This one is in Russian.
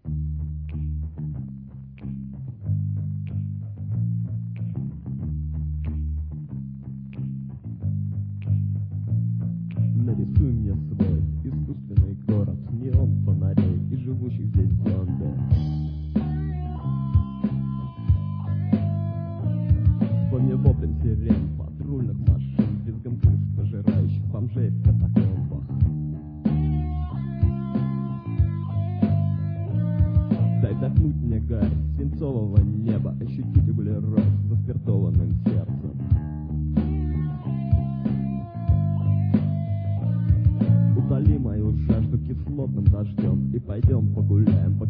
Нарисуй мне свой искусственный город, неон фонарей и живущих здесь зомби. Вспомни воплем сирен, патрульных машин, визгом крыс, пожирающих бомжей в катакомбах. Дай вдохнуть мне гарь свинцового неба, ощутить углерод заспиртованным сердцем. Утоли мою жажду кислотным дождем и пойдем погуляем по